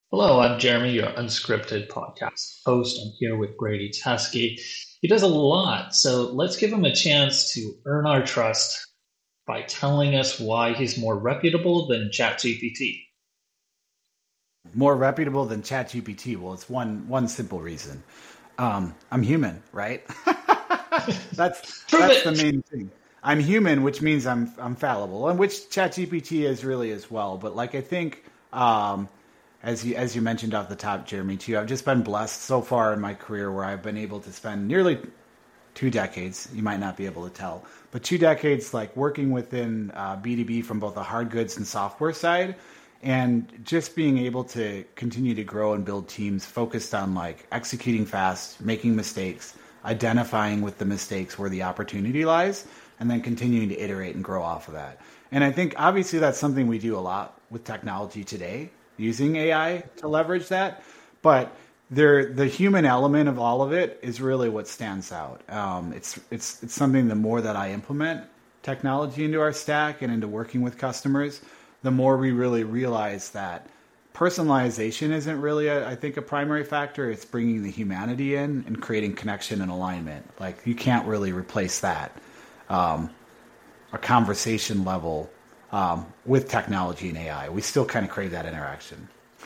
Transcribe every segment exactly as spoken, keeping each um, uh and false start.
Hello, I'm Jeremy, your unscripted podcast host. I'm here with Grady Teskey. He does a lot, so let's give him a chance to earn our trust by telling us why he's more reputable than ChatGPT. More reputable than ChatGPT? Well, it's one one simple reason. Um, I'm human, right? that's Prove that's the it! main thing. I'm human, which means I'm I'm fallible, and which ChatGPT is really as well. But like I think, um, as you as you mentioned off the top, Jeremy, too, I've just been blessed so far in my career where I've been able to spend nearly two decades. You might not be able to tell, but two decades like working within uh, B two B from both the hard goods and software side, and just being able to continue to grow and build teams focused on like executing fast, making mistakes, identifying with the mistakes where the opportunity lies, and then continuing to iterate and grow off of that. And I think obviously that's something we do a lot with technology today, using A I to leverage that. But there, the human element of all of it is really what stands out. Um, it's it's it's something the more that I implement technology into our stack and into working with customers, the more we really realize that personalization isn't really, a, I think, a primary factor. It's bringing the humanity in and creating connection and alignment. Like you can't really replace that, um, a conversation level um, with technology and A I. We still kind of crave that interaction.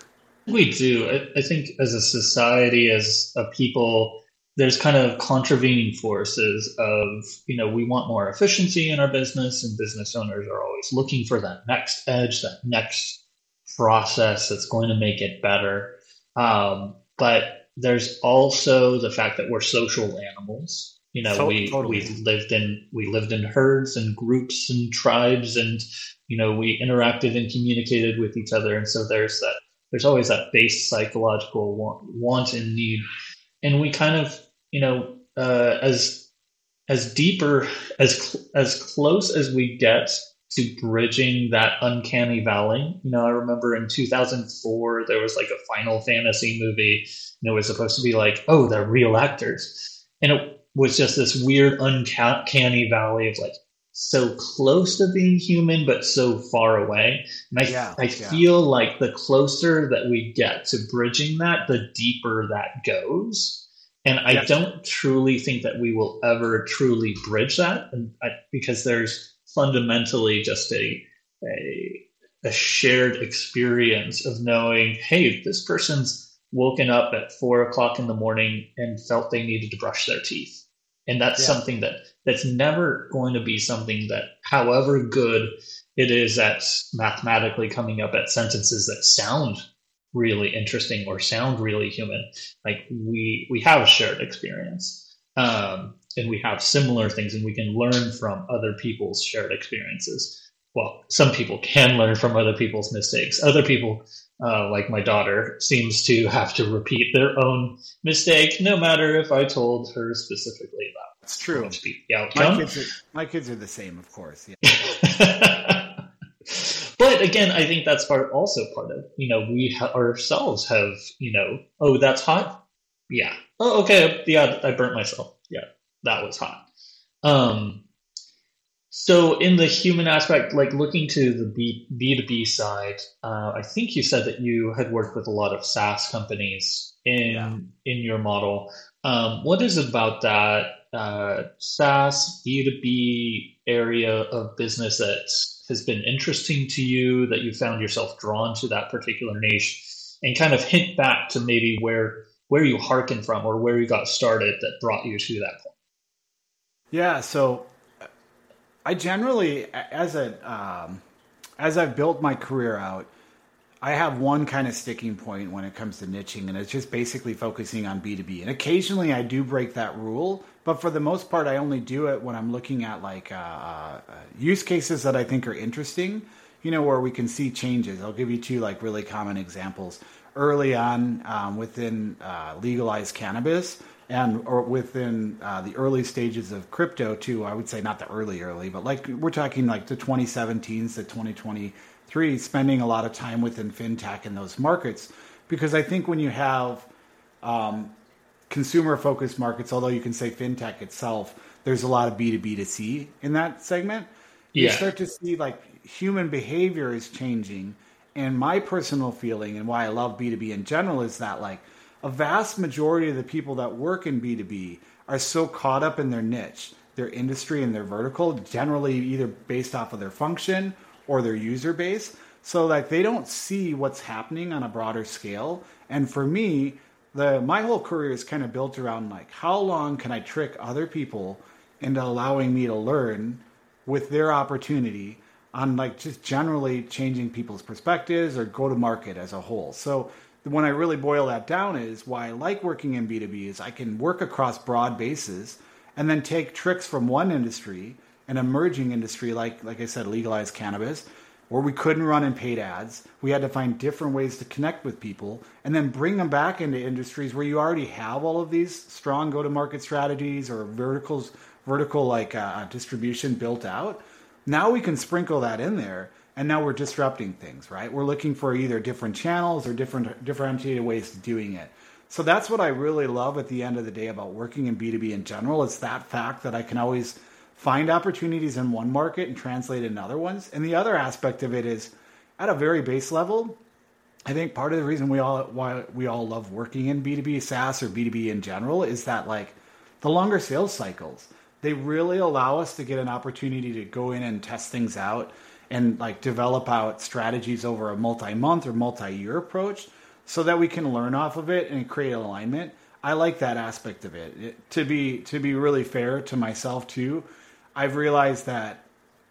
We do. I, I think as a society, as a people, there's kind of contravening forces of, you know, we want more efficiency in our business, and business owners are always looking for that next edge, that next process that's going to make it better. Um, but there's also the fact that we're social animals. You know, So we we totally. lived in we lived in herds and groups and tribes, and you know, we interacted and communicated with each other, and so there's that there's always that base psychological want, want and need, and we kind of, you know, uh, as as deeper as cl- as close as we get to bridging that uncanny valley. You know, I remember in two thousand four there was like a Final Fantasy movie, and it was supposed to be like, oh, they're real actors, and it was just this weird uncanny valley of like so close to being human but so far away. And Yeah, I, I yeah. feel like the closer that we get to bridging that, the deeper that goes. And I Yes. don't truly think that we will ever truly bridge that, and I, because there's fundamentally just a, a a shared experience of knowing, hey, this person's woken up at four o'clock in the morning and felt they needed to brush their teeth, and that's Yeah. something that that's never going to be something that, however good it is at mathematically coming up at sentences that sound really interesting or sound really human, like we we have a shared experience, um, and we have similar things, and we can learn from other people's shared experiences. Well, some people can learn from other people's mistakes. Other people, uh, like my daughter, seems to have to repeat their own mistake, no matter if I told her specifically that It's was going true. to be the My outcome. kids are my kids are the same, of course. Yeah. But again, I think that's part also part of, you know, we ha- ourselves have, you know, oh, that's hot. Yeah. Oh, okay. Yeah, I burnt myself. Yeah, that was hot. Um, so in the human aspect, like looking to the B, B2B side, uh, I think you said that you had worked with a lot of SaaS companies Yeah. in in your model. Um, what is it about that uh, SaaS B two B area of business that has been interesting to you, that you found yourself drawn to that particular niche, and kind of hint back to maybe where where you hearken from or where you got started that brought you to that point? Yeah. So I generally, as a um, as I've built my career out, I have one kind of sticking point when it comes to niching, and it's just basically focusing on B two B. And occasionally I do break that rule, but for the most part, I only do it when I'm looking at like uh, uh, use cases that I think are interesting, you know, where we can see changes. I'll give you two like really common examples. Early on, um, within uh, legalized cannabis, and or within uh, the early stages of crypto too. I would say not the early early, but like we're talking like the twenty seventeens to twenty twenty-three, spending a lot of time within fintech in those markets, because I think when you have consumer focused markets, although you can say fintech itself, there's a lot of B two B to C in that segment. You Yeah. start to see like human behavior is changing, And my personal feeling and why I love B two B in general is that like a vast majority of the people that work in B two B are so caught up in their niche, their industry and their vertical, generally either based off of their function or their user base. So like they don't see what's happening on a broader scale. And for me, the my whole career is kind of built around like how long can I trick other people into allowing me to learn with their opportunity on like just generally changing people's perspectives or go to market as a whole. So when I really boil that down is why I like working in B two B is I can work across broad bases and then take tricks from one industry, an emerging industry like like I said, legalized cannabis, where we couldn't run in paid ads. We had to find different ways to connect with people and then bring them back into industries where you already have all of these strong go-to-market strategies or verticals, vertical like uh, distribution built out. Now we can sprinkle that in there, and now we're disrupting things, right? We're looking for either different channels or different differentiated ways of doing it. So that's what I really love at the end of the day about working in B two B in general. It's that fact that I can always find opportunities in one market and translate it in other ones. And the other aspect of it is, at a very base level, I think part of the reason we all why we all love working in B two B SaaS or B two B in general is that like the longer sales cycles. They really allow us to get an opportunity to go in and test things out and like develop out strategies over a multi-month or multi-year approach so that we can learn off of it and create alignment. I like that aspect of it. it to be to be really fair to myself too, I've realized that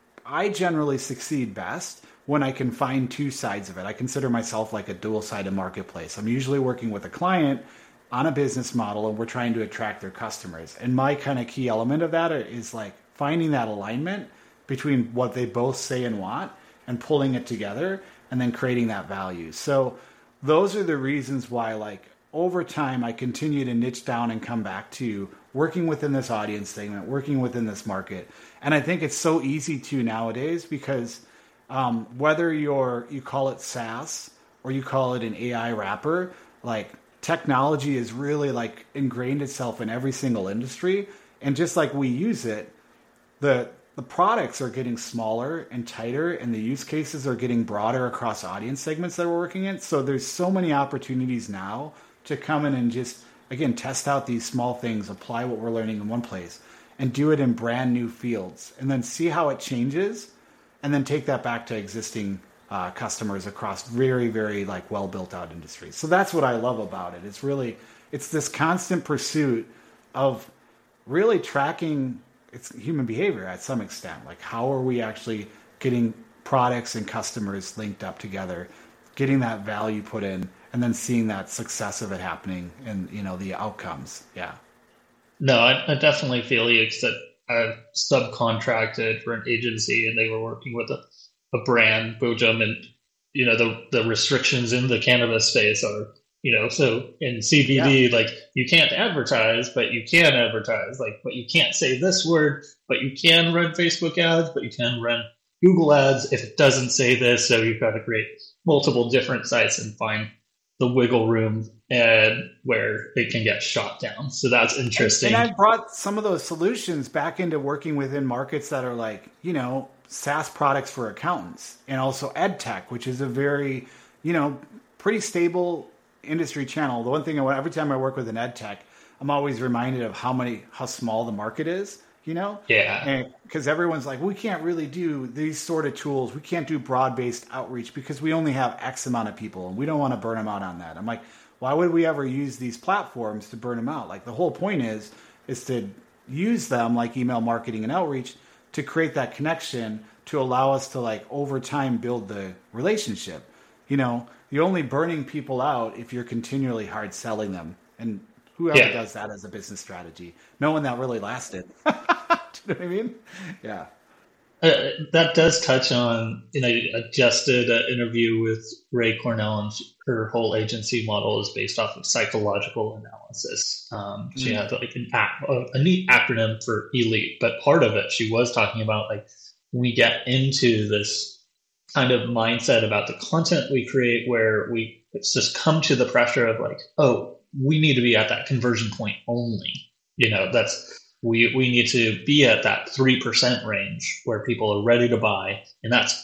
I generally succeed best when I can find two sides of it. I consider myself like a dual-sided marketplace. I'm usually working with a client on a business model and we're trying to attract their customers. And my kind of key element of that is like finding that alignment between what they both say and want and pulling it together and then creating that value. So those are the reasons why like over time I continue to niche down and come back to working within this audience segment, working within this market. And I think it's so easy to nowadays because um, whether you're you call it SaaS or you call it an A I wrapper, like technology is really like ingrained itself in every single industry. And just like we use it, the the products are getting smaller and tighter and the use cases are getting broader across audience segments that we're working in. So there's so many opportunities now to come in and just, again, test out these small things, apply what we're learning in one place and do it in brand new fields and then see how it changes and then take that back to existing Uh, customers across very, very like well built out industries. So that's what I love about it. It's really, it's this constant pursuit of really tracking it's human behavior at some extent. Like how are we actually getting products and customers linked up together, getting that value put in, and then seeing that success of it happening and, you know, the outcomes. Yeah. No, I, I definitely feel you, except I've subcontracted for an agency and they were working with a a brand, Bojum, and you know the the restrictions in the cannabis space are, you know, so in C B D, yeah. like you can't advertise, but you can advertise, like, but you can't say this word, but you can run Facebook ads, but you can run Google ads if it doesn't say this. So you've got to create multiple different sites and find the wiggle room and where it can get shot down. So that's interesting. And, and I brought some of those solutions back into working within markets that are like, you know, SaaS products for accountants and also ed tech, which is a very, you know, pretty stable industry channel. The one thing, I, every time I work with an ed tech, I'm always reminded of how many, how small the market is, you know? Yeah. Because everyone's like, we can't really do these sort of tools. We can't do broad-based outreach because we only have X amount of people and we don't want to burn them out on that. I'm like, why would we ever use these platforms to burn them out? Like the whole point is, is to use them like email marketing and outreach to create that connection to allow us to like over time build the relationship. You know, you're only burning people out if you're continually hard selling them. And whoever yeah. does that as a business strategy, no one that really lasted. Do you know what I mean? Yeah. Uh, that does touch on, you know, I just did an interview with Ray Cornell, and she, her whole agency model is based off of psychological analysis. Um, she mm. had like an a, a neat acronym for ELITE, but part of it, she was talking about like we get into this kind of mindset about the content we create where we it's just come to the pressure of like, oh, we need to be at that conversion point only. You know, that's we we need to be at that three percent range where people are ready to buy, and that's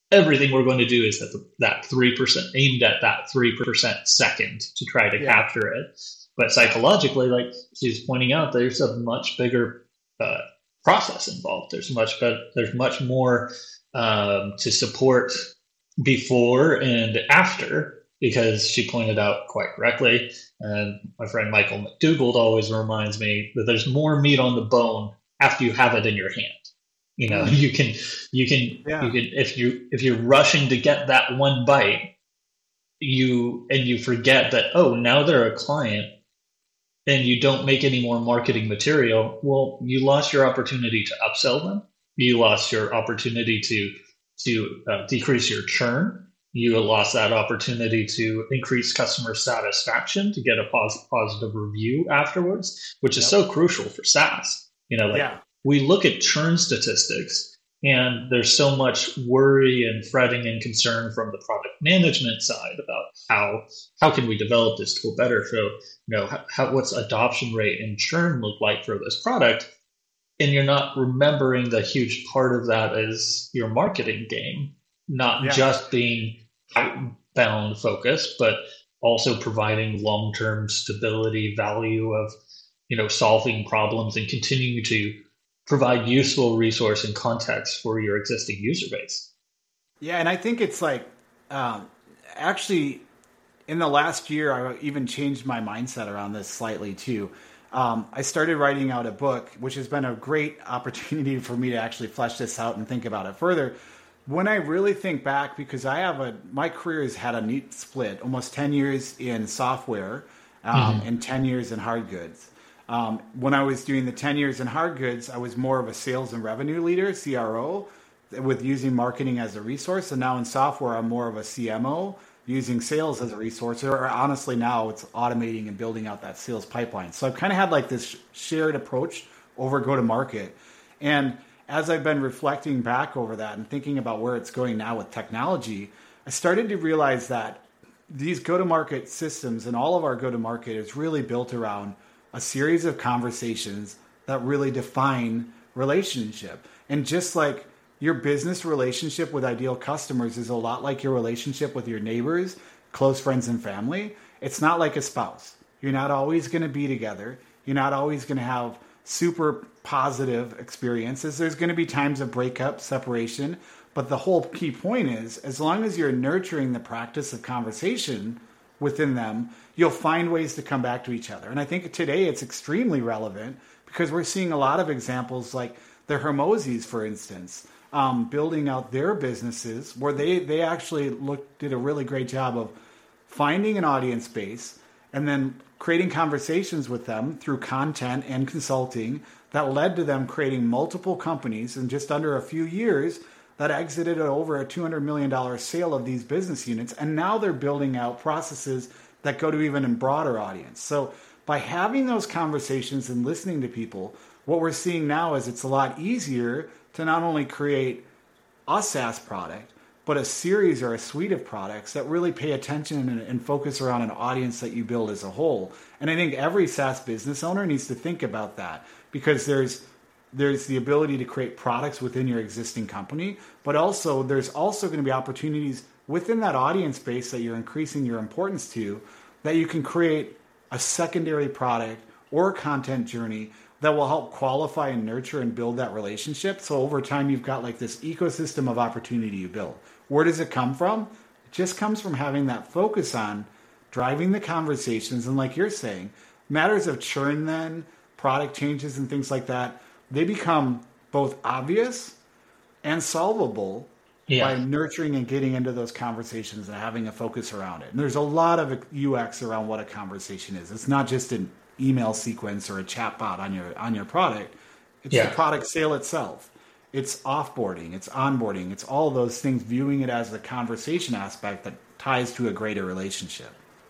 everything we're going to do is at the, that three percent, aimed at that three percent second to try to Yeah. capture it. But psychologically, like she's pointing out, there's a much bigger uh, process involved. There's much better, there's much more um, to support before and after, because she pointed out quite correctly, and my friend Michael McDougald always reminds me that there's more meat on the bone after you have it in your hand. You know, you can, you can, Yeah. you can, if you, if you're rushing to get that one bite, you, and you forget that, oh, now they're a client, and you don't make any more marketing material, well, you lost your opportunity to upsell them. You lost your opportunity to, to uh, decrease your churn. You lost that opportunity to increase customer satisfaction, to get a pos- positive review afterwards, which is Yep. so crucial for SaaS. You know, like Yeah. we look at churn statistics, and there's so much worry and fretting and concern from the product management side about how how can we develop this tool better. So, you know, how, how what's adoption rate and churn look like for this product, and you're not remembering the huge part of that is your marketing game, not Yeah. just being outbound focused, but also providing long-term stability, value of, you know, solving problems and continuing to provide useful resource and context for your existing user base. Yeah, and I think it's like um, actually in the last year, I even changed my mindset around this slightly too. Um, I started writing out a book, which has been a great opportunity for me to actually flesh this out and think about it further. When I really think back, because I have a, my career has had a neat split, almost ten years in software um, Mhm. and ten years in hard goods. Um, when I was doing the ten years in hard goods, I was more of a sales and revenue leader, C R O, with using marketing as a resource. And now in software, I'm more of a C M O, using sales as a resource. Or honestly, now it's automating and building out that sales pipeline. So I've kind of had like this shared approach over go to market. And as I've been reflecting back over that and thinking about where it's going now with technology, I started to realize that these go to market systems and all of our go to market is really built around a series of conversations that really define relationship. And just like your business relationship with ideal customers is a lot like your relationship with your neighbors, close friends, and family, it's not like a spouse. You're not always going to be together. You're not always going to have super positive experiences. There's going to be times of breakup, separation. But the whole key point is, as long as you're nurturing the practice of conversation within them, you'll find ways to come back to each other. And I think today it's extremely relevant because we're seeing a lot of examples like the Hermosis, for instance, um, building out their businesses where they, they actually looked, did a really great job of finding an audience base and then creating conversations with them through content and consulting that led to them creating multiple companies in just under a few years that exited at over a two hundred million dollars sale of these business units. And now they're building out processes that go to even a broader audience. So by having those conversations and listening to people, what we're seeing now is it's a lot easier to not only create a SaaS product, but a series or a suite of products that really pay attention and, and focus around an audience that you build as a whole. And I think every SaaS business owner needs to think about that because there's there's the ability to create products within your existing company, but also there's also going to be opportunities within that audience base that you're increasing your importance to, that you can create a secondary product or a content journey that will help qualify and nurture and build that relationship. So over time, you've got like this ecosystem of opportunity you build. Where does it come from? It just comes from having that focus on driving the conversations. And like you're saying, matters of churn then, product changes and things like that, they become both obvious and solvable yeah. by nurturing and getting into those conversations and having a focus around it. And there's a lot of U X around what a conversation is. It's not just an email sequence or a chat bot on your on your product. It's yeah. the product sale itself. It's offboarding, it's onboarding, it's all those things, viewing it as a conversation aspect that ties to a greater relationship.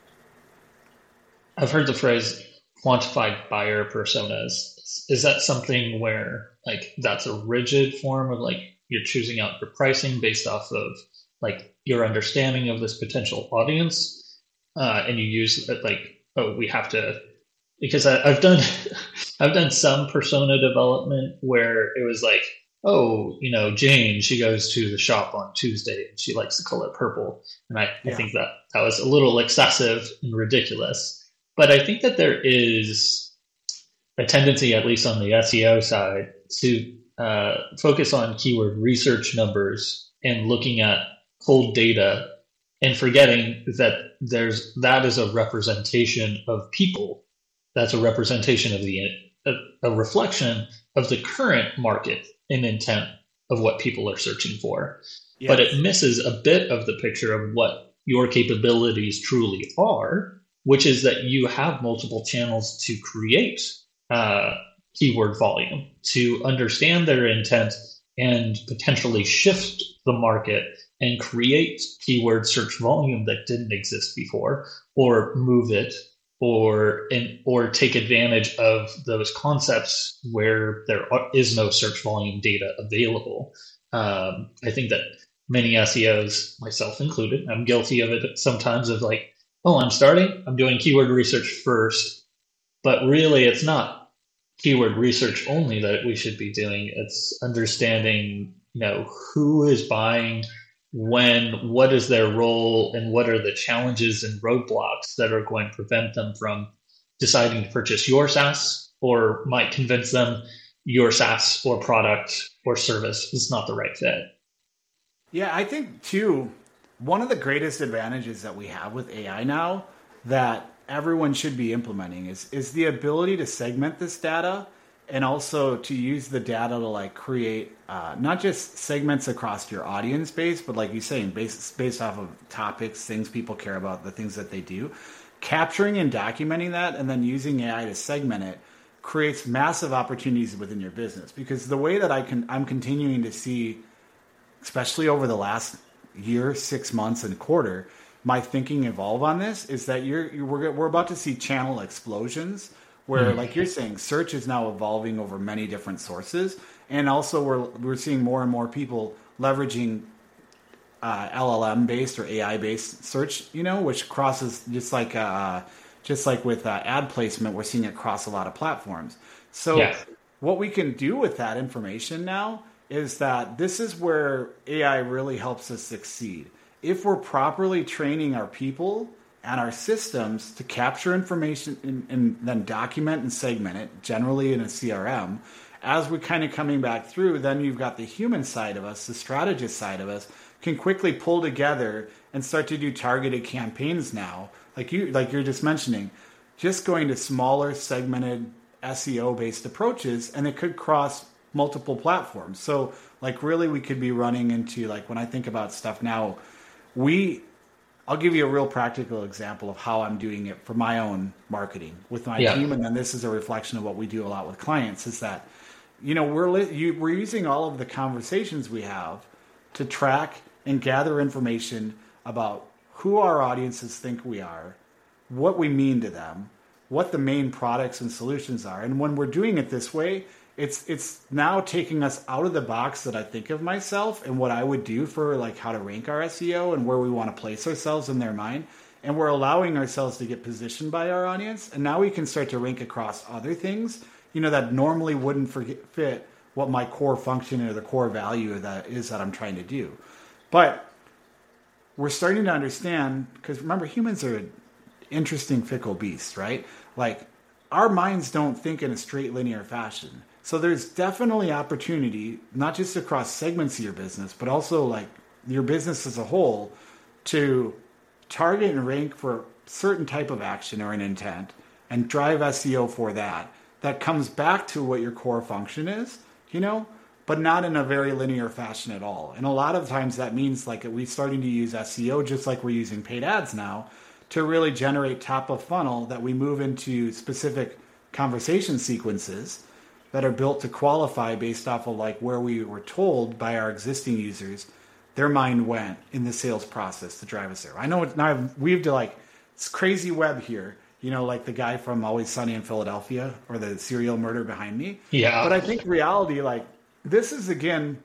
I've heard the phrase quantified buyer personas. Is that something where like that's a rigid form of like you're choosing out your pricing based off of like your understanding of this potential audience, uh, and you use it like, oh, we have to, because I, I've done I've done some persona development where it was like oh, you know, Jane, she goes to the shop on Tuesday and she likes the color purple. And I, I Yeah. think that that was a little excessive and ridiculous. But I think that there is a tendency, at least on the S E O side, to uh, focus on keyword research numbers and looking at cold data and forgetting that there's that is a representation of people. That's a representation of the a, a reflection of the current market and intent of what people are searching for. But it Yes. misses a bit of the picture of what your capabilities truly are, which is that you have multiple channels to create uh, keyword volume, to understand their intent and potentially shift the market and create keyword search volume that didn't exist before, or move it, or and or take advantage of those concepts where there is no search volume data available. Um, I think that many S E Os, myself included, I'm guilty of it sometimes, of like, oh, I'm starting, I'm doing keyword research first, but really it's not keyword research only that we should be doing. It's understanding, you know, who is buying, when, what is their role, and what are the challenges and roadblocks that are going to prevent them from deciding to purchase your SaaS, or might convince them your SaaS or product or service is not the right fit. Yeah, I think too, one of the greatest advantages that we have with A I now that everyone should be implementing is is the ability to segment this data and also to use the data to like create uh, not just segments across your audience base, but like you saying, based based off of topics, things people care about, the things that they do, capturing and documenting that, and then using A I to segment it creates massive opportunities within your business. Because the way that I can, I'm continuing to see, especially over the last year, six months, and quarter, my thinking evolve on this is that you're, you're we're, we're about to see channel explosions where, Mm. like you're saying, search is now evolving over many different sources, and also we're we're seeing more and more people leveraging uh, L L M based or A I based search, you know, which crosses just like uh, just like with uh, ad placement, we're seeing it cross a lot of platforms. So Yeah. what we can do with that information now is that this is where A I really helps us succeed. If we're properly training our people and our systems to capture information and, and then document and segment it, generally in a C R M, as we're kind of coming back through, then you've got the human side of us, the strategist side of us, can quickly pull together and start to do targeted campaigns now. Like you, like you're just mentioning, just going to smaller segmented S E O based approaches, and it could cross multiple platforms. So like really we could be running into, like when I think about stuff now, we I'll give you a real practical example of how I'm doing it for my own marketing with my Yeah. team, and then this is a reflection of what we do a lot with clients. Is that, you know, we're li- you, we're using all of the conversations we have to track and gather information about who our audiences think we are, what we mean to them, what the main products and solutions are. And when we're doing it this way, it's it's now taking us out of the box that I think of myself and what I would do for like how to rank our S E O and where we want to place ourselves in their mind. And we're allowing ourselves to get positioned by our audience. And now we can start to rank across other things, you know, that normally wouldn't forget, fit what my core function or the core value that is that I'm trying to do. But we're starting to understand, because remember, humans are an interesting, fickle beast, right? Like our minds don't think in a straight linear fashion. So there's definitely opportunity, not just across segments of your business, but also like your business as a whole, to target and rank for a certain type of action or an intent and drive S E O for that. That comes back to what your core function is, you know, but not in a very linear fashion at all. And a lot of times that means like we're starting to use S E O just like we're using paid ads now to really generate top of funnel that we move into specific conversation sequences that are built to qualify based off of like where we were told by our existing users their mind went in the sales process to drive us there. I know it's now I've weaved to like it's crazy web here, you know, like the guy from Always Sunny in Philadelphia or the serial murder behind me. But Yeah. I think reality, like this is again,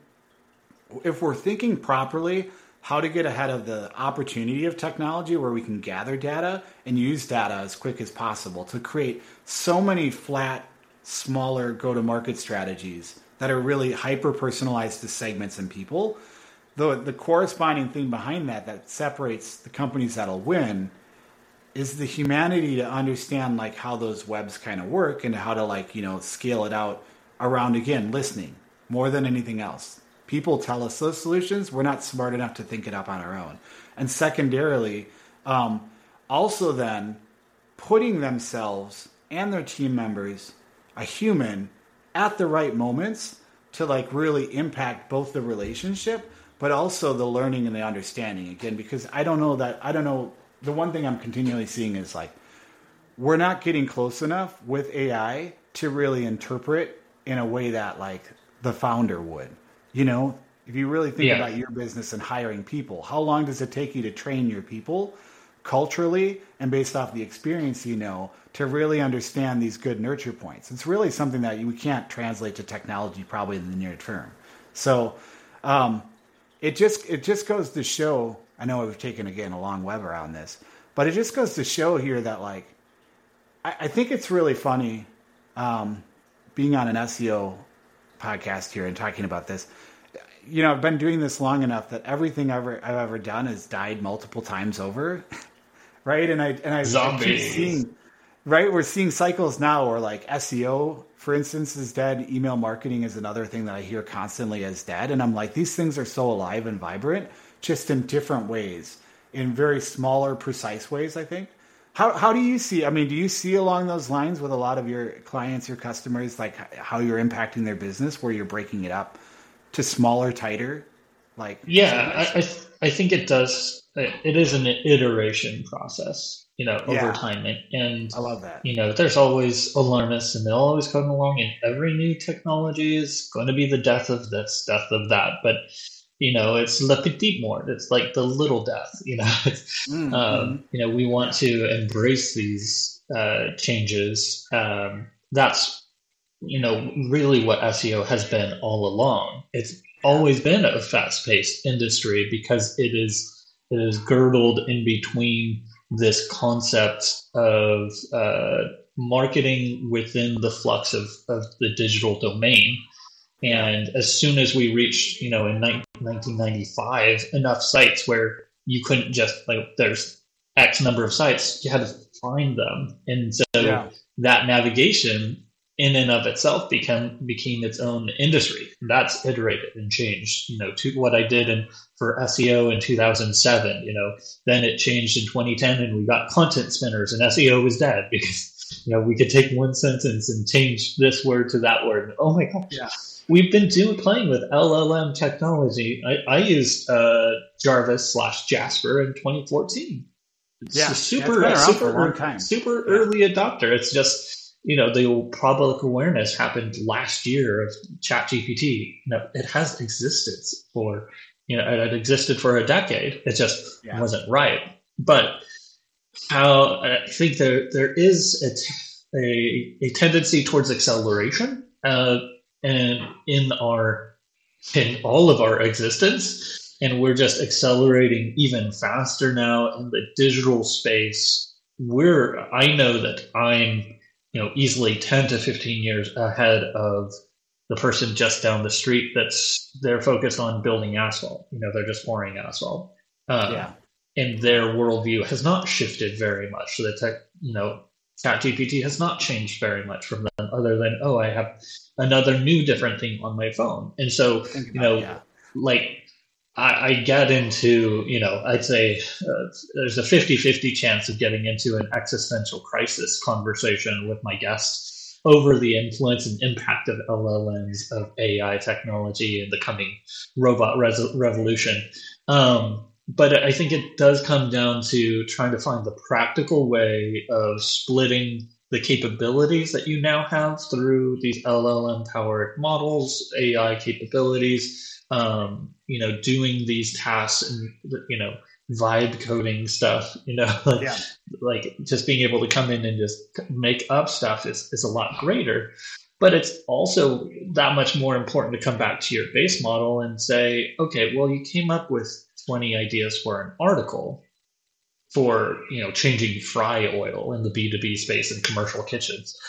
if we're thinking properly, how to get ahead of the opportunity of technology where we can gather data and use data as quick as possible to create so many flat, smaller go-to-market strategies that are really hyper personalized to segments and people. The the corresponding thing behind that that separates the companies that'll win is the humanity to understand like how those webs kind of work and how to like, you know, scale it out around, again, listening more than anything else. People tell us those solutions. We're not smart enough to think it up on our own. And secondarily, um, also then putting themselves and their team members, a human, at the right moments to like really impact both the relationship, but also the learning and the understanding, again, because I don't know that, I don't know, the one thing I'm continually seeing is like, we're not getting close enough with A I to really interpret in a way that like the founder would. You know, if you really think yeah. about your business and hiring people, how long does it take you to train your people culturally and based off the experience you know to really understand these good nurture points? It's really something that you can't translate to technology probably in the near term. So um, it just it just goes to show, I know we've taken, again, a long web around this, but it just goes to show here that, like, I, I think it's really funny um, being on an S E O podcast here and talking about this. You know, I've been doing this long enough that everything ever I've ever done has died multiple times over, right? And I and I, I keep seeing, right? We're seeing cycles now where like S E O, for instance, is dead. Email marketing is another thing that I hear constantly as dead. And I'm like, these things are so alive and vibrant, just in different ways, in very smaller, precise ways, I think. How how do you see, I mean, do you see along those lines with a lot of your clients, your customers, like how you're impacting their business, where you're breaking it up to smaller, tighter, like? Yeah, I, I, th- I think it does. It is an iteration process, you know, over yeah. time. And, and, I love that. You know, there's always alarmists and they'll always come along, and every new technology is going to be the death of this, death of that. But, you know, it's le petit mort. It's like the little death, you know. mm-hmm. um, you know, we want yeah. to embrace these uh, changes. Um, that's, you know, really what S E O has been all along. It's always been a fast-paced industry because it is it is girdled in between this concept of uh, marketing within the flux of, of the digital domain. And as soon as we reached, you know, in nineteen ninety-five, enough sites where you couldn't just, like, there's X number of sites, you had to find them. And so yeah. that navigation in and of itself became became its own industry. That's iterated and changed, you know, to what I did in for S E O in two thousand seven, you know, then it changed in twenty ten and we got content spinners and S E O was dead because, you know, we could take one sentence and change this word to that word. And, oh my God. Yeah. We've been doing playing with L L M technology. I, I used uh, Jarvis slash Jasper in twenty fourteen. It's yeah, a super, yeah, super, super yeah. early adopter. It's just, you know, the public awareness happened last year of ChatGPT. You know, it has existed for, you know, it had existed for a decade. It just yeah. wasn't right. But how I think there there is a t- a, a tendency towards acceleration, uh, and in our in all of our existence. And we're just accelerating even faster now in the digital space. We're, I know that I'm, you know, easily ten to fifteen years ahead of the person just down the street that's, they're focused on building asphalt. You know, they're just pouring asphalt. Um, yeah. And their worldview has not shifted very much. So the tech, you know, ChatGPT has not changed very much from them other than, oh, I have another new different thing on my phone. And so, you know, yeah. like, I, I get into, you know, I'd say uh, there's a fifty-fifty chance of getting into an existential crisis conversation with my guests over the influence and impact of L L Ms, of A I technology, and the coming robot res- revolution. Um, but I think it does come down to trying to find the practical way of splitting the capabilities that you now have through these L L M-powered models, A I capabilities, Um, you know, doing these tasks and, you know, vibe coding stuff, you know, like, yeah. like just being able to come in and just make up stuff is, is a lot greater. But it's also that much more important to come back to your base model and say, okay, well, you came up with twenty ideas for an article for, you know, changing fry oil in the B two B space in commercial kitchens.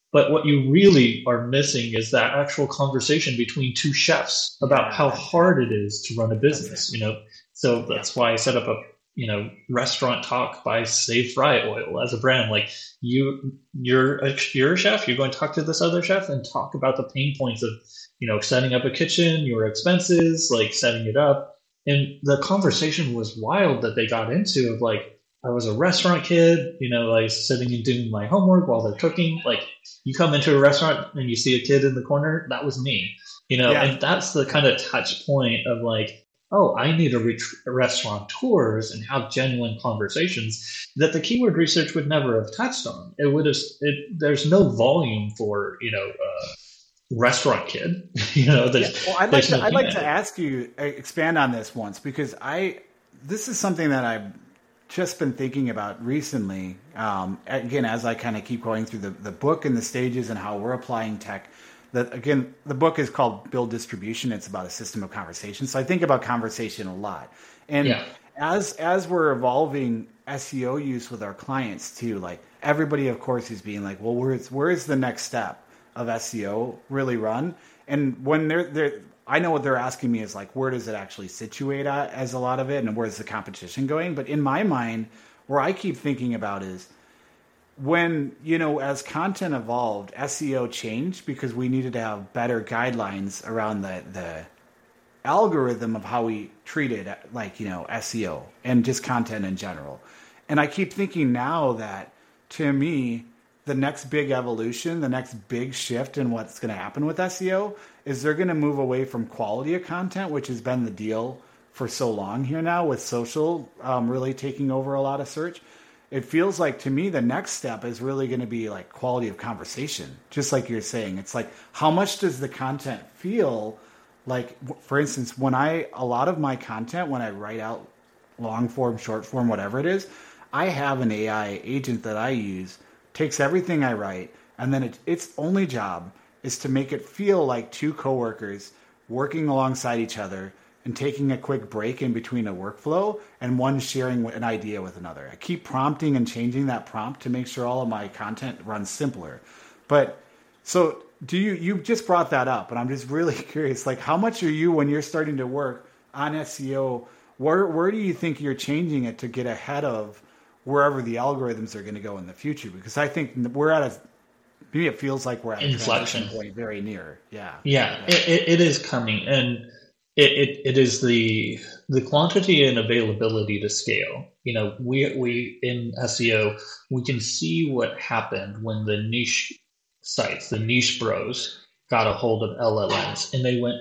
But what you really are missing is that actual conversation between two chefs about Yeah, how that's hard it is to run a that's it. business, you know? So Yep. that's why I set up a, you know, restaurant talk by Save Fry Oil as a brand. Like you, you're a, you're a chef, you're going to talk to this other chef and talk about the pain points of, you know, setting up a kitchen, your expenses, like setting it up. And the conversation was wild that they got into of like, I was a restaurant kid, you know, like sitting and doing my homework while they're cooking. Like you come into a restaurant and you see a kid in the corner, that was me, you know, Yeah. and that's the kind of touch point of like, oh, I need to reach restaurateurs and have genuine conversations that the keyword research would never have touched on. It would have, it, there's no volume for, you know, uh, restaurant kid, you know, Yeah. there's, Well, I'd like there's to no I'd like to humanity. ask you uh, expand on this once because I this is something that I've just been thinking about recently. Um, again, as I kind of keep going through the, the book and the stages and how we're applying tech. That again, the book is called Build Distribution. It's about a system of conversation. So I think about conversation a lot. And Yeah. as as we're evolving S E O use with our clients too, like everybody, of course, is being like, well, where's where's the next step of S E O really run? And when they're they're I know what they're asking me is like, where does it actually situate at as a lot of it, and where's the competition going? But in my mind, where I keep thinking about is when, you know, as content evolved, S E O changed because we needed to have better guidelines around the the algorithm of how we treated like, you know, S E O and just content in general. And I keep thinking now that to me, the next big evolution, the next big shift in what's going to happen with S E O is they're going to move away from quality of content, which has been the deal for so long here now with social um, really taking over a lot of search. It feels like to me the next step is really going to be like quality of conversation, just like you're saying. It's like how much does the content feel like, for instance, when I a lot of my content when I write out long form, short form, whatever it is, I have an A I agent that I use, takes everything I write, and then it, its only job is to make it feel like two coworkers working alongside each other and taking a quick break in between a workflow and one sharing an idea with another. I keep prompting and changing that prompt to make sure all of my content runs simpler. But so do you, you just brought that up and I'm just really curious, like how much are you, when you're starting to work on S E O, where, where do you think you're changing it to get ahead of wherever the algorithms are going to go in the future? Because I think we're at a, maybe it feels like we're at a Inflection. transition point very near. Yeah. Yeah, it, it, it is coming, and it, it, it is the the quantity and availability to scale. You know, we we in S E O we can see what happened when the niche sites, the niche bros, got a hold of L L Ms, and they went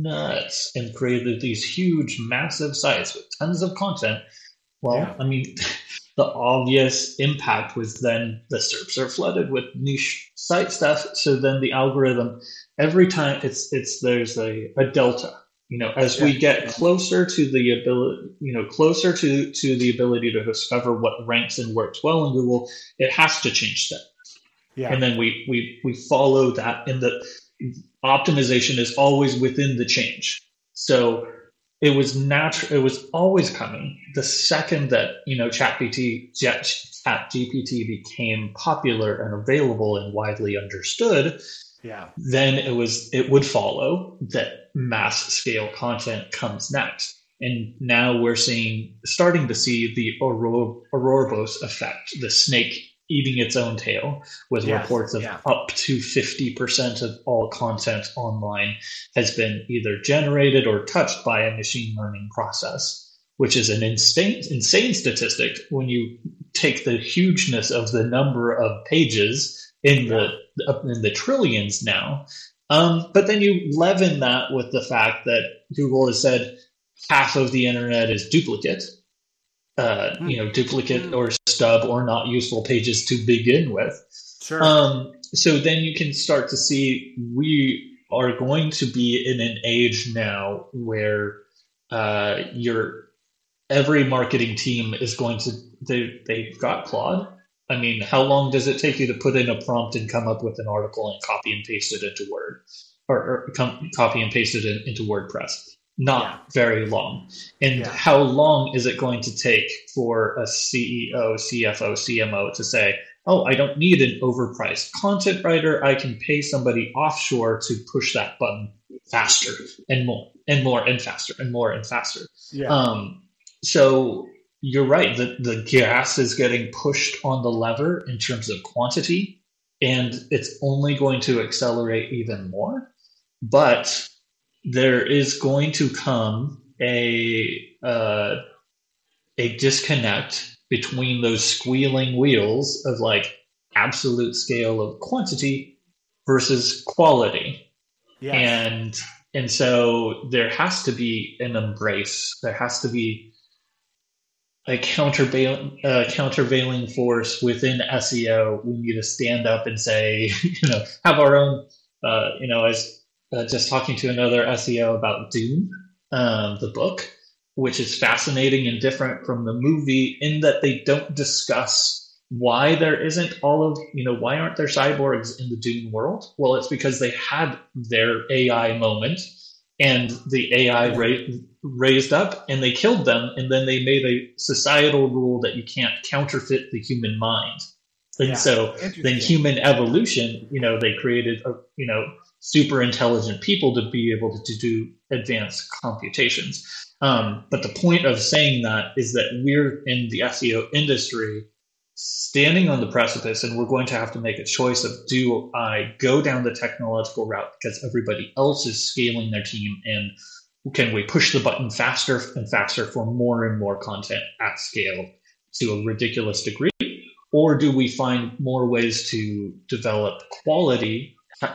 nuts and created these huge, massive sites with tons of content. Well, Yeah. I mean, the obvious impact was then the S E R Ps are flooded with niche site stuff. So then the algorithm, every time it's it's there's a, a delta. You know, as we Yeah. get closer to the ability, you know, closer to to the ability to discover what ranks and works well in Google, it has to change step. Yeah. And then we we we follow that, and the optimization is always within the change. So it was natural. It was always coming. The second that you know ChatGPT, ChatGPT became popular and available and widely understood, Yeah. then it was it would follow that mass scale content comes next. And now we're seeing starting to see the Auror- Ouroboros effect, the snake eating its own tail, with Yes. reports of Yeah. up to fifty percent of all content online has been either generated or touched by a machine learning process, which is an insane, insane statistic when you take the hugeness of the number of pages in Yeah. the in the trillions now. Um, but then you leaven that with the fact that Google has said half of the internet is duplicate, uh, you know, duplicate or stub or not useful pages to begin with. Sure. Um, so then you can start to see we are going to be in an age now where uh, your every marketing team is going to they they've got Claude. I mean, how long does it take you to put in a prompt and come up with an article and copy and paste it into Word, or, or com- copy and paste it in, into WordPress? Not Yeah. very long. And Yeah. how long is it going to take for a C E O, C F O, C M O to say, oh, I don't need an overpriced content writer. I can pay somebody offshore to push that button faster and more and more and faster and more and faster. Yeah. Um, so you're right. The, the gas is getting pushed on the lever in terms of quantity, and it's only going to accelerate even more. But there is going to come a uh, a disconnect between those squealing wheels of like absolute scale of quantity versus quality. Yes. And and so there has to be an embrace. There has to be a countervailing, uh, countervailing force within S E O. We need to stand up and say, you know, have our own. Uh, you know, I was uh, just talking to another S E O about Dune, um, the book, which is fascinating and different from the movie in that they don't discuss why there isn't all of, you know, why aren't there cyborgs in the Dune world? Well, it's because they had their A I moment and the A I ra- raised up and they killed them. And then they made a societal rule that you can't counterfeit the human mind. And Yeah, so then human evolution, you know, they created, a, you know, super intelligent people to be able to, to do advanced computations. Um, but the point of saying that is that we're in the S E O industry standing on the precipice, and we're going to have to make a choice of, do I go down the technological route because everybody else is scaling their team, and can we push the button faster and faster for more and more content at scale to a ridiculous degree? Or do we find more ways to develop quality,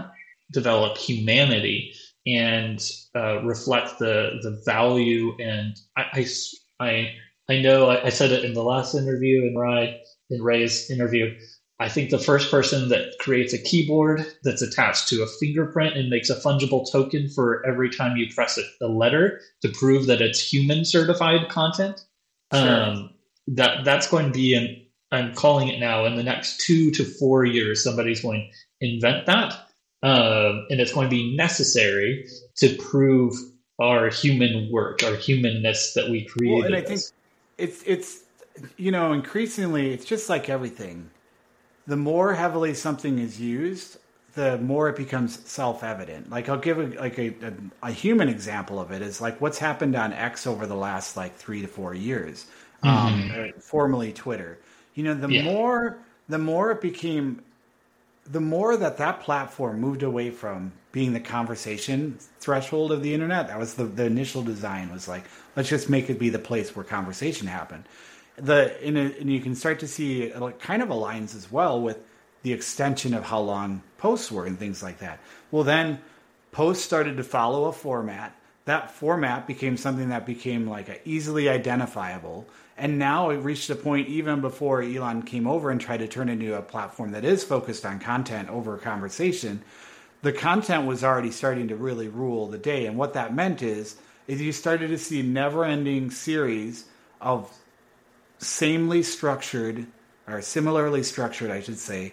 develop humanity, and uh, reflect the the value? And I, I, I, I know I, I said it in the last interview, in Ray, in Ray's interview. I think the first person that creates a keyboard that's attached to a fingerprint and makes a fungible token for every time you press a, a letter to prove that it's human certified content, sure. um, that that's going to be an I'm calling it now, in the next two to four years, somebody's going to invent that. Um, and it's going to be necessary to prove our human work, our humanness that we created. Well, and I think it's, it's, you know, increasingly, it's just like everything. The more heavily something is used, the more it becomes self-evident. Like I'll give a, like a, a, a human example of it is like what's happened on X over the last like three to four years, mm-hmm. um, formerly Twitter. You know, the yeah. more the more it became, the more that that platform moved away from being the conversation threshold of the internet. That was the, the initial design, was like, let's just make it be the place where conversation happened. The and, it, and you can start to see it kind of aligns as well with the extension of how long posts were and things like that. Well, then posts started to follow a format. That format became something that became like a easily identifiable. And now it reached a point even before Elon came over and tried to turn it into a platform that is focused on content over conversation. The content was already starting to really rule the day. And what that meant is, is you started to see never-ending series of samely structured, or similarly structured, I should say,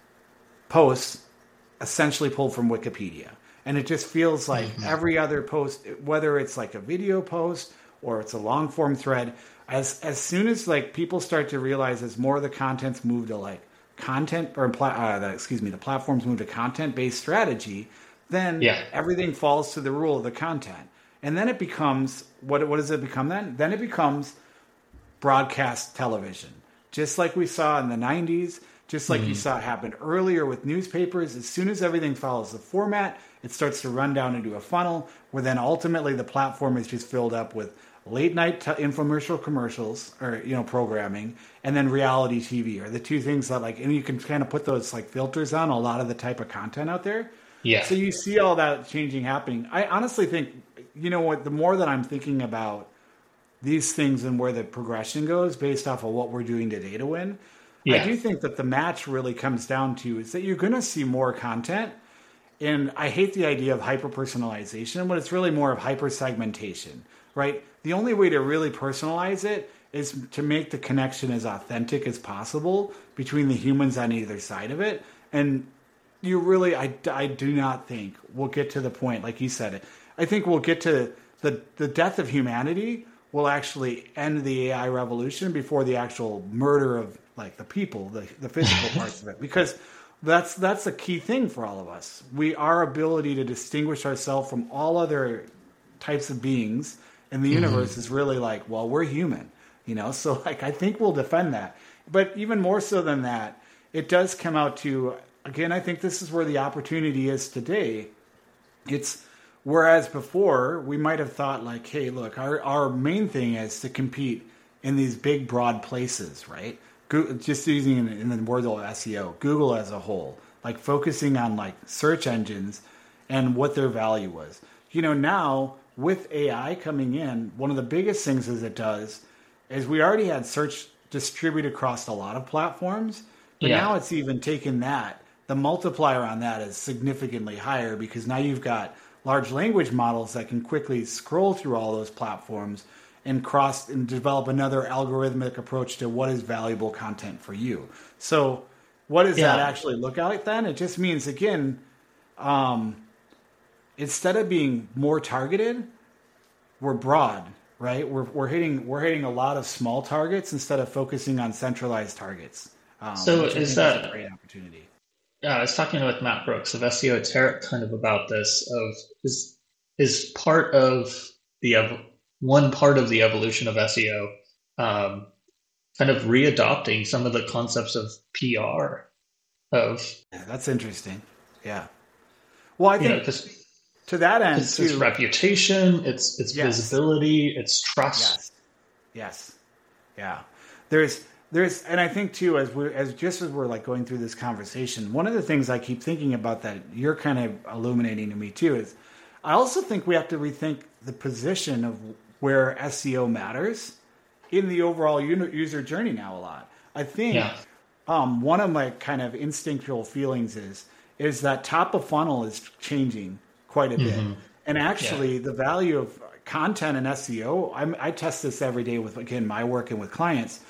posts essentially pulled from Wikipedia. And it just feels like mm-hmm. every other post, whether it's like a video post or it's a long-form thread, As as soon as like people start to realize as more of the contents move to like content or uh, the, excuse me, the platforms move to content-based strategy, then yeah. everything falls to the rule of the content, and then it becomes what what does it become then? Then it becomes broadcast television, just like we saw in the nineties, just like mm-hmm. you saw it happen earlier with newspapers. As soon as everything follows the format, it starts to run down into a funnel, where then ultimately the platform is just filled up with late night t- infomercial commercials or, you know, programming, and then reality T V are the two things that like, and you can kind of put those like filters on a lot of the type of content out there. Yeah. So you see all that changing happening. I honestly think, you know what, the more that I'm thinking about these things and where the progression goes based off of what we're doing today to win, yeah. I do think that the match really comes down to is that you're going to see more content. And I hate the idea of hyper-personalization, but it's really more of hyper-segmentation, right? The only way to really personalize it is to make the connection as authentic as possible between the humans on either side of it. And you really, I, I do not think we'll get to the point, like you said, I think we'll get to the, the death of humanity will actually end the A I revolution before the actual murder of like the people, the, the physical parts of it. Because that's that's a key thing for all of us. We our ability to distinguish ourselves from all other types of beings in the universe mm-hmm. is really like, well, we're human, you know. So like, I think we'll defend that. But even more so than that, it does come out to, again, I think this is where the opportunity is today. It's whereas before we might have thought like, hey, look, our our main thing is to compete in these big, broad places, right? Just using in, in the word of S E O, Google as a whole, like focusing on like search engines and what their value was. You know, now with A I coming in, one of the biggest things as it does is we already had search distributed across a lot of platforms, but yeah. now it's even taken that. The multiplier on that is significantly higher because now you've got large language models that can quickly scroll through all those platforms and cross and develop another algorithmic approach to what is valuable content for you. So what does yeah. that actually look like then? It just means, again, um, instead of being more targeted, we're broad, right? We're we're hitting we're hitting a lot of small targets instead of focusing on centralized targets. Um, so is that a great opportunity? Yeah, I was talking with Matt Brooks of S E O Taric kind of about this. Of is is part of the ev- one part of the evolution of S E O, um, kind of readopting some of the concepts of P R. Of yeah, that's interesting. Yeah. Well, I think you know, to that end, it's, too, it's reputation, it's it's yes. visibility, it's trust. Yes. Yes. Yeah. There's there's and I think too, as we as just as we're like going through this conversation, one of the things I keep thinking about that you're kind of illuminating to me too is I also think we have to rethink the position of where S E O matters in the overall user journey now a lot. I think yeah. um, one of my kind of instinctual feelings is is that top of funnel is changing quite a bit. Mm-hmm. And actually yeah. the value of content in S E O, I'm, I test this every day with, again, my work and with clients.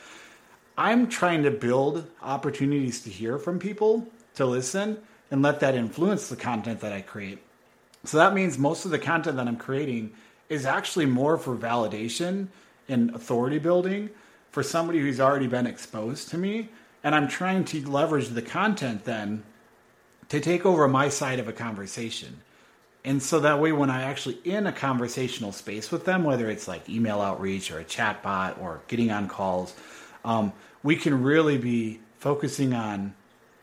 I'm trying to build opportunities to hear from people, to listen, and let that influence the content that I create. So that means most of the content that I'm creating is actually more for validation and authority building for somebody who's already been exposed to me. And I'm trying to leverage the content then to take over my side of a conversation. And so that way, when I'm actually in a conversational space with them, whether it's like email outreach or a chat bot or getting on calls, um, we can really be focusing on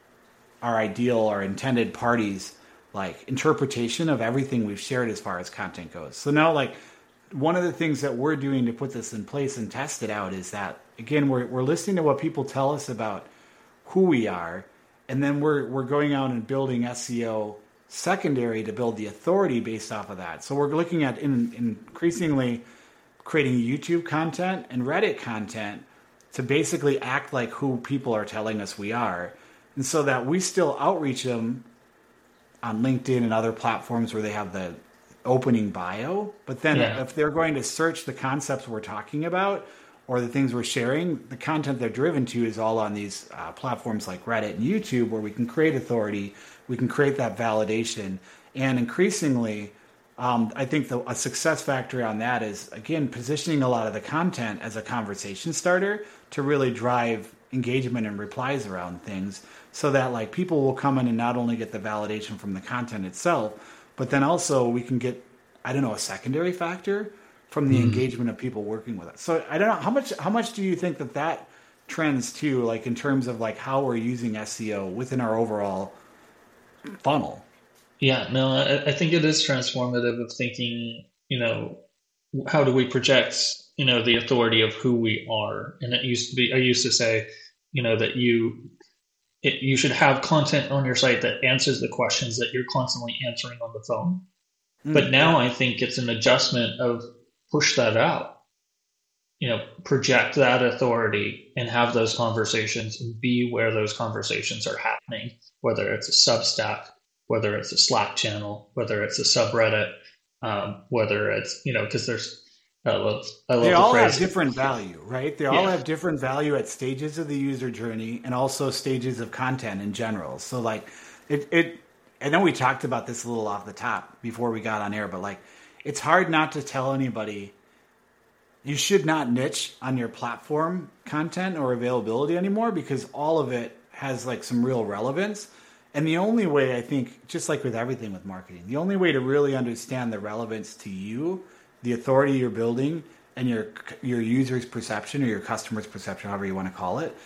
our ideal or intended parties, like interpretation of everything we've shared as far as content goes. So now, like, one of the things that we're doing to put this in place and test it out is that, again, we're we're listening to what people tell us about who we are, and then we're we're going out and building S E O secondary to build the authority based off of that. So we're looking at in, increasingly creating YouTube content and Reddit content to basically act like who people are telling us we are, and so that we still outreach them on LinkedIn and other platforms where they have the opening bio, but then yeah. if they're going to search the concepts we're talking about or the things we're sharing, the content they're driven to is all on these uh, platforms like Reddit and YouTube, where we can create authority, we can create that validation, and increasingly, um, I think the, a success factor on that is, again, positioning a lot of the content as a conversation starter to really drive engagement and replies around things, so that like people will come in and not only get the validation from the content itself, but then also we can get, I don't know, a secondary factor from the mm. engagement of people working with us. So I don't know, how much how much do you think that that trends too, like in terms of like how we're using S E O within our overall funnel? Yeah, no, I, I think it is transformative of thinking, you know, how do we project, you know, the authority of who we are? And it used to be, I used to say, you know, that you it, you should have content on your site that answers the questions that you're constantly answering on the phone. Mm, but now yeah. I think it's an adjustment of push that out, you know, project that authority and have those conversations and be where those conversations are happening, whether it's a Substack, whether it's a Slack channel, whether it's a subreddit, um, whether it's, you know, because there's, I love, I love they the all phrase. have different value, right? They yeah. all have different value at stages of the user journey and also stages of content in general. So like it, it, I know we talked about this a little off the top before we got on air, but like, it's hard not to tell anybody, you should not niche on your platform content or availability anymore, because all of it has like some real relevance. And the only way, I think, just like with everything with marketing, the only way to really understand the relevance to you, the authority you're building, and your your user's perception or your customer's perception, however you want to call it,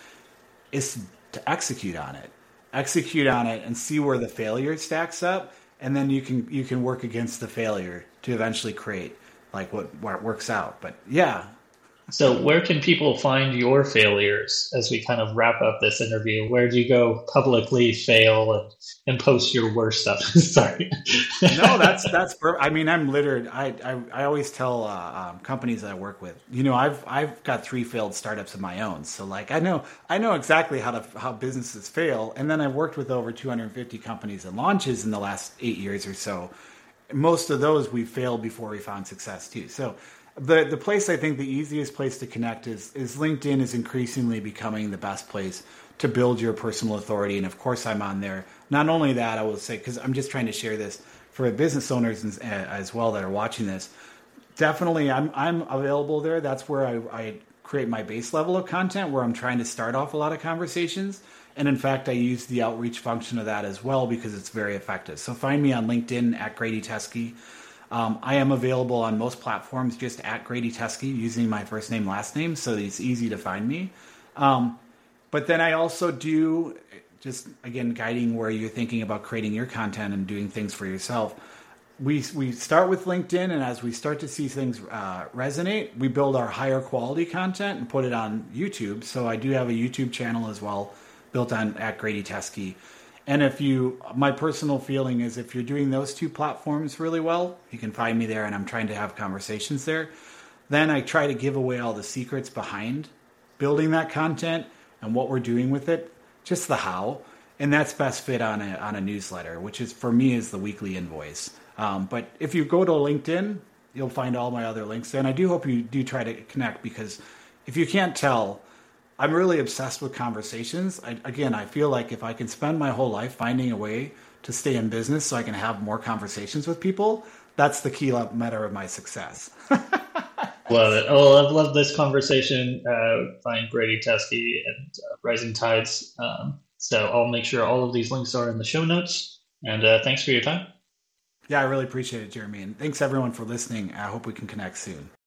is to execute on it. Execute on it and see where the failure stacks up, and then you can you can work against the failure to eventually create like what, what works out. But yeah. So where can people find your failures as we kind of wrap up this interview? Where do you go publicly fail and, and post your worst stuff? Sorry. No, that's, that's, I mean, I'm littered. I, I, I always tell uh, um, companies that I work with, you know, I've, I've got three failed startups of my own. So like, I know, I know exactly how to, how businesses fail. And then I've worked with over two hundred fifty companies and launches in the last eight years or so. Most of those we failed before we found success too. So The the place, I think the easiest place to connect is is LinkedIn is increasingly becoming the best place to build your personal authority. And of course, I'm on there. Not only that, I will say, because I'm just trying to share this for business owners as, as well that are watching this. Definitely, I'm I'm available there. That's where I, I create my base level of content, where I'm trying to start off a lot of conversations. And in fact, I use the outreach function of that as well, because it's very effective. So find me on LinkedIn at Grady Teskey. Um, I am available on most platforms just at Grady Teskey, using my first name, last name, so it's easy to find me. Um, but then I also do, just again, guiding where you're thinking about creating your content and doing things for yourself. We we start with LinkedIn, and as we start to see things uh, resonate, we build our higher quality content and put it on YouTube. So I do have a YouTube channel as well, built on at Grady Teskey. And if you, my personal feeling is if you're doing those two platforms really well, you can find me there, and I'm trying to have conversations there. Then I try to give away all the secrets behind building that content and what we're doing with it, just the how. And that's best fit on a, on a newsletter, which is, for me, is the weekly invoice. Um, but if you go to LinkedIn, you'll find all my other links there. And I do hope you do try to connect, because if you can't tell, I'm really obsessed with conversations. I, again, I feel like if I can spend my whole life finding a way to stay in business so I can have more conversations with people, that's the key matter of my success. Love it. Oh, I've loved this conversation. Uh, find Grady Teskey and uh, Rising Tides. Um, so I'll make sure all of these links are in the show notes. And uh, thanks for your time. Yeah, I really appreciate it, Jeremy. And thanks everyone for listening. I hope we can connect soon.